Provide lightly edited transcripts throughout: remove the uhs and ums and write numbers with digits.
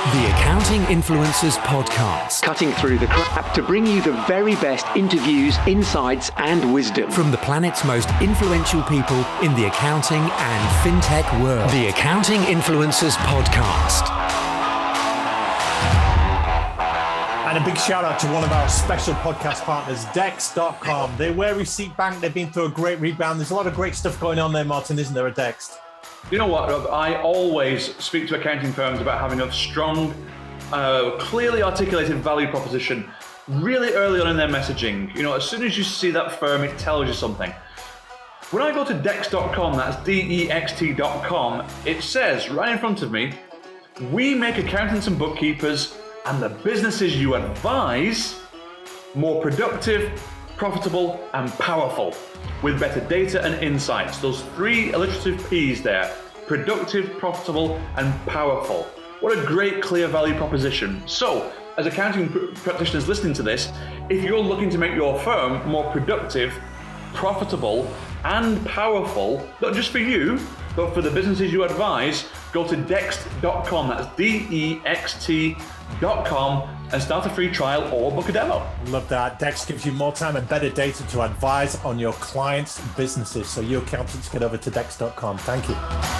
The Accounting Influencers Podcast. Cutting through the crap to bring you the very best interviews, insights, and wisdom From the planet's most influential people in the accounting and fintech world. The Accounting Influencers Podcast. And a big shout out to one of our special podcast partners, Dext.com. They're where Receipt Bank. They've been through a great rebound. There's a lot of great stuff going on there, Martin, isn't there, at Dext? You know what, Rob? I always speak to accounting firms about having a strong, clearly articulated value proposition really early on in their messaging. You know, as soon as you see that firm, it tells you something. When I go to Dext.com, that's Dext.com, it says right in front of me, we make accountants and bookkeepers and the businesses you advise more productive, profitable, and powerful with better data and insights. Those three alliterative P's there: productive, profitable, and powerful. What a great, clear value proposition. So, as accounting practitioners listening to this, if you're looking to make your firm more productive, profitable, and powerful, not just for you, but for the businesses you advise, go to Dext.com, that's Dext.com, and start a free trial or book a demo. Love that. Dext gives you more time and better data to advise on your clients' businesses. So you accountants, get over to Dext.com. Thank you.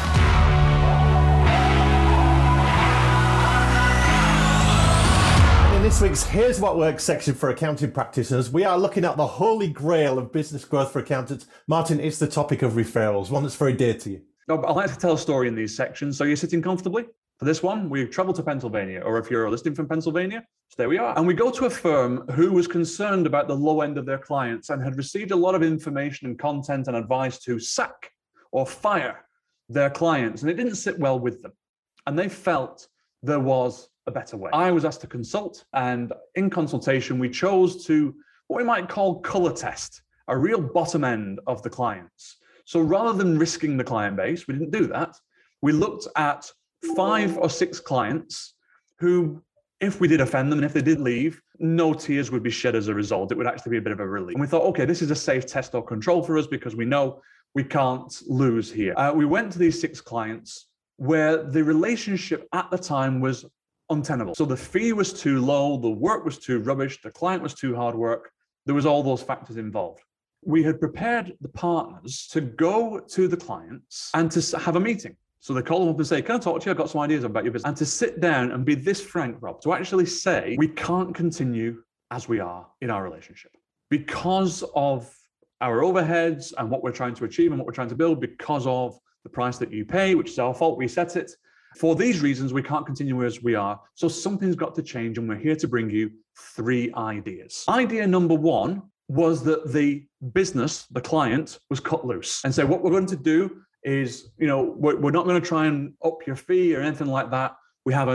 In this week's Here's What Works section for accounting practitioners, we are looking at the holy grail of business growth for accountants. Martin, it's the topic of referrals, one that's very dear to you. I like to tell a story in these sections, so you're sitting comfortably. For this one, we've traveled to Pennsylvania, or if you're listening from Pennsylvania, so there we are. And we go to a firm who was concerned about the low end of their clients and had received a lot of information and content and advice to sack or fire their clients. And it didn't sit well with them. And they felt there was a better way. I was asked to consult, and in consultation, we chose to what we might call color test, a real bottom end of the clients. So rather than risking the client base, we didn't do that. We looked at 5 or 6 clients who, if we did offend them and if they did leave, no tears would be shed as a result. It would actually be a bit of a relief. And we thought, okay, this is a safe test or control for us because we know we can't lose here. We went to these 6 clients where the relationship at the time was untenable. So the fee was too low, the work was too rubbish, the client was too hard work. There was all those factors involved. We had prepared the partners to go to the clients and to have a meeting. So they call them up and say, can I talk to you? I've got some ideas about your business. And to sit down and be this frank, Rob, to actually say, we can't continue as we are in our relationship because of our overheads and what we're trying to achieve and what we're trying to build, because of the price that you pay, which is our fault, we set it. For these reasons, we can't continue as we are. So something's got to change, and we're here to bring you 3 ideas. Idea number 1 was that the business, the client, was cut loose. And so what we're going to do is, we're not going to try and up your fee or anything like that. We have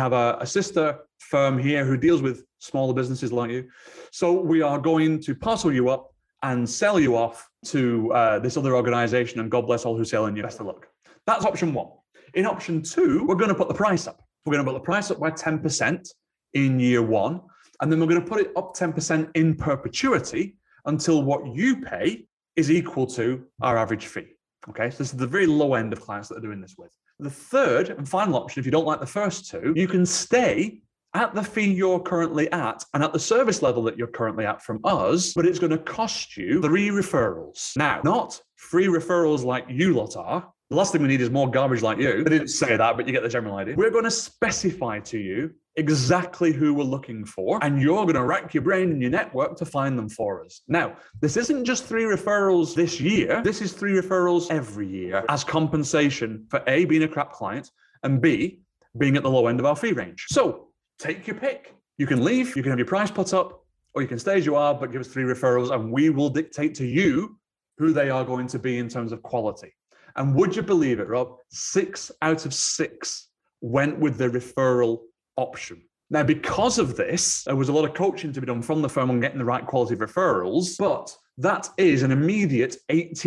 a sister firm here who deals with smaller businesses like you. So we are going to parcel you up and sell you off to this other organization, and God bless all who sell in you. Best of luck. That's option 1. In option 2, we're going to put the price up. We're going to put the price up by 10% in year 1. And then we're going to put it up 10% in perpetuity until what you pay is equal to our average fee. Okay, so this is the very low end of clients that are doing this with. The third and final option, if you don't like the first 2, you can stay at the fee you're currently at and at the service level that you're currently at from us, but it's going to cost you 3 referrals. Now, not free referrals like you lot are. The last thing we need is more garbage like you. I didn't say that, but you get the general idea. We're going to specify to you exactly who we're looking for, and you're going to rack your brain in your network to find them for us. Now, this isn't just 3 referrals this year. This is 3 referrals every year as compensation for A, being a crap client, and B, being at the low end of our fee range. So take your pick. You can leave, you can have your price put up, or you can stay as you are, but give us 3 referrals, and we will dictate to you who they are going to be in terms of quality. And would you believe it, Rob? 6 out of 6 went with the referral option. Now, because of this, there was a lot of coaching to be done from the firm on getting the right quality of referrals, but that is an immediate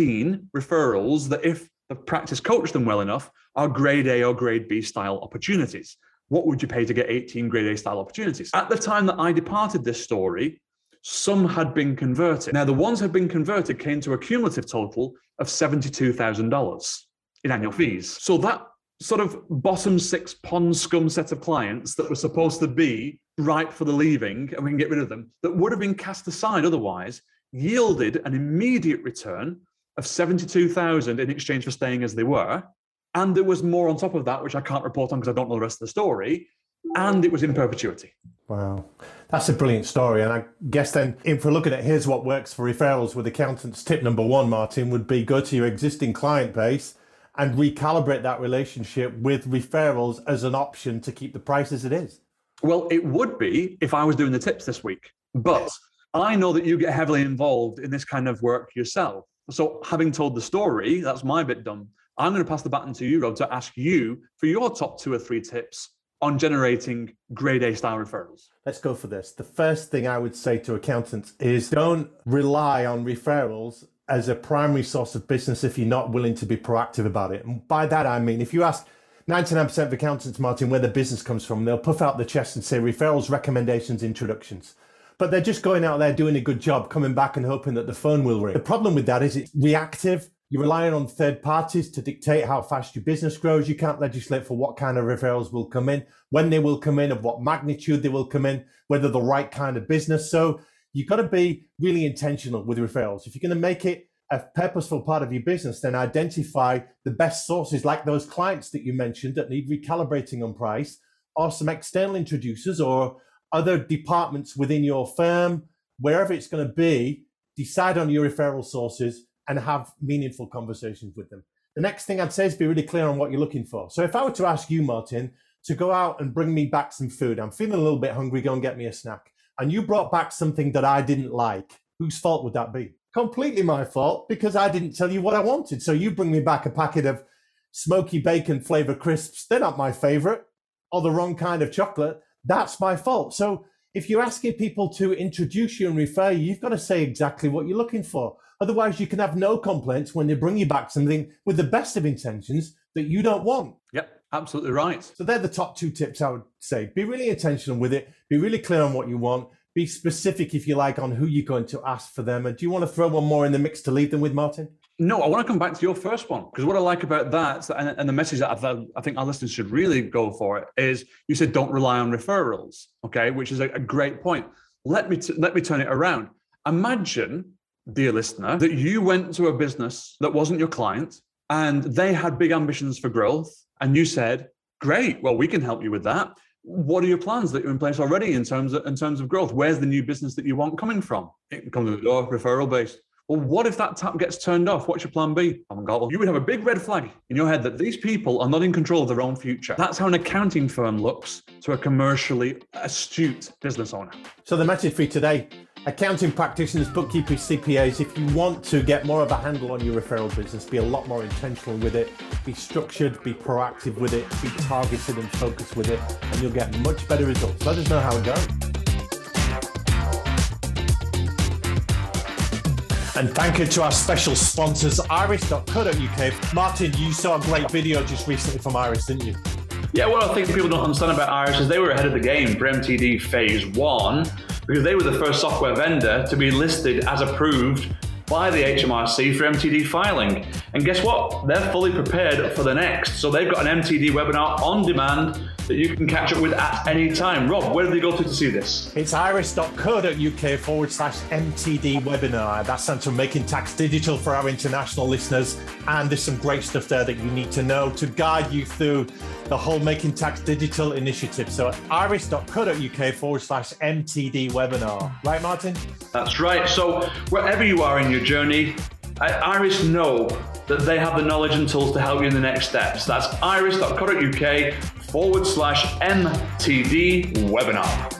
18 referrals that, if the practice coached them well enough, are grade A or grade B style opportunities. What would you pay to get 18 grade A style opportunities? At the time that I departed this story, some had been converted. Now, the ones that had been converted came to a cumulative total of $72,000 in annual fees. So that sort of bottom 6 pond scum set of clients that were supposed to be ripe for the leaving, and we can get rid of them, that would have been cast aside otherwise, yielded an immediate return of 72,000 in exchange for staying as they were. And there was more on top of that, which I can't report on because I don't know the rest of the story. And it was in perpetuity. Wow. That's a brilliant story. And I guess then, if we're looking at here's what works for referrals with accountants, tip number 1, Martin, would be go to your existing client base and recalibrate that relationship with referrals as an option to keep the price as it is. Well, it would be if I was doing the tips this week. But I know that you get heavily involved in this kind of work yourself. So having told the story, that's my bit done. I'm going to pass the baton to you, Rob, to ask you for your top 2 or 3 tips on generating grade A style referrals. Let's go for this. The first thing I would say to accountants is don't rely on referrals as a primary source of business if you're not willing to be proactive about it. And by that, I mean, if you ask 99% of accountants, Martin, where the business comes from, they'll puff out the chest and say referrals, recommendations, introductions. But they're just going out there doing a good job, coming back and hoping that the phone will ring. The problem with that is it's reactive. You're relying on third parties to dictate how fast your business grows. You can't legislate for what kind of referrals will come in, when they will come in, of what magnitude they will come in, whether the right kind of business. So you've got to be really intentional with referrals. If you're going to make it a purposeful part of your business, then identify the best sources like those clients that you mentioned that need recalibrating on price, or some external introducers or other departments within your firm, wherever it's going to be. Decide on your referral sources and have meaningful conversations with them. The next thing I'd say is be really clear on what you're looking for. So if I were to ask you, Martin, to go out and bring me back some food, I'm feeling a little bit hungry, go and get me a snack, and you brought back something that I didn't like, whose fault would that be? Completely my fault, because I didn't tell you what I wanted. So you bring me back a packet of smoky bacon flavor crisps, they're not my favorite, or the wrong kind of chocolate, that's my fault. So if you're asking people to introduce you and refer you, you've got to say exactly what you're looking for. Otherwise, you can have no complaints when they bring you back something with the best of intentions that you don't want. Yep, absolutely right. So they're the top 2 tips I would say. Be really intentional with it. Be really clear on what you want. Be specific, if you like, on who you're going to ask for them. And do you want to throw one more in the mix to leave them with, Martin? No, I want to come back to your first one, because what I like about that, and the message that I think our listeners should really go for it, is you said don't rely on referrals, okay, which is a great point. Let me turn it around. Imagine, dear listener, that you went to a business that wasn't your client and they had big ambitions for growth, and you said, great, well, we can help you with that. What are your plans that are in place already in terms of growth? Where's the new business that you want coming from? It comes to the door, referral based. Well, what if that tap gets turned off? What's your plan B? I haven't got one. You would have a big red flag in your head that these people are not in control of their own future. That's how an accounting firm looks to a commercially astute business owner. So the message for you today, accounting practitioners, bookkeepers, CPAs, if you want to get more of a handle on your referral business, be a lot more intentional with it, be structured, be proactive with it, be targeted and focused with it, and you'll get much better results. Let us know how it goes. And thank you to our special sponsors, iris.co.uk. Martin, you saw a great video just recently from Iris, didn't you? Yeah, what I think people don't understand about Iris is they were ahead of the game for MTD Phase 1 because they were the first software vendor to be listed as approved by the HMRC for MTD filing. And guess what? They're fully prepared for the next. So they've got an MTD webinar on demand that you can catch up with at any time. Rob, where do they go to see this? It's iris.co.uk/MTD webinar. That stands for Making Tax Digital for our international listeners. And there's some great stuff there that you need to know to guide you through the whole Making Tax Digital initiative. So iris.co.uk/MTD webinar. Right, Martin? That's right. So wherever you are in your journey, at Iris know that they have the knowledge and tools to help you in the next steps. That's iris.co.uk/MTD webinar.